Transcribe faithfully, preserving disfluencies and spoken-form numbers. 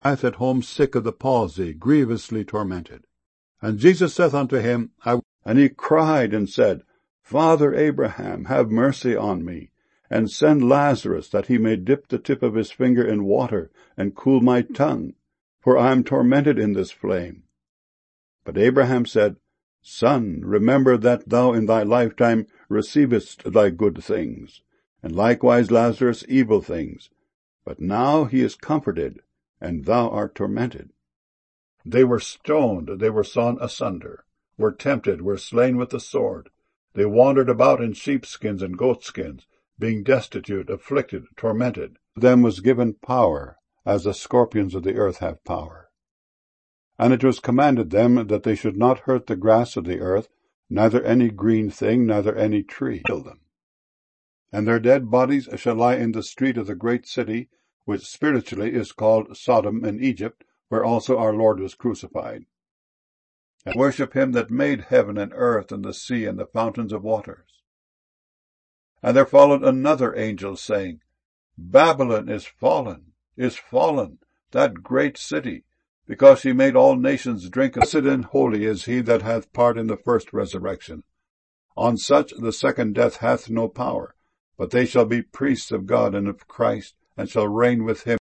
lieth at home sick of the palsy, grievously tormented. And Jesus saith unto him, I, and he cried and said, Father Abraham, have mercy on me, and send Lazarus, that he may dip the tip of his finger in water, and cool my tongue, for I am tormented in this flame. But Abraham said, Son, remember that thou in thy lifetime receivest thy good things, and likewise Lazarus evil things. But now he is comforted, and thou art tormented. They were stoned, they were sawn asunder, were tempted, were slain with the sword. They wandered about in sheepskins and goatskins, being destitute, afflicted, tormented. To them was given power, as the scorpions of the earth have power. And it was commanded them that they should not hurt the grass of the earth, neither any green thing, neither any tree. Kill them. And their dead bodies shall lie in the street of the great city, which spiritually is called Sodom in Egypt, where also our Lord was crucified. And worship him that made heaven and earth and the sea and the fountains of waters. And there followed another angel, saying, Babylon is fallen, is fallen, that great city, because she made all nations drink. Blessed and holy is he that hath part in the first resurrection. On such the second death hath no power, but they shall be priests of God and of Christ, and shall reign with him.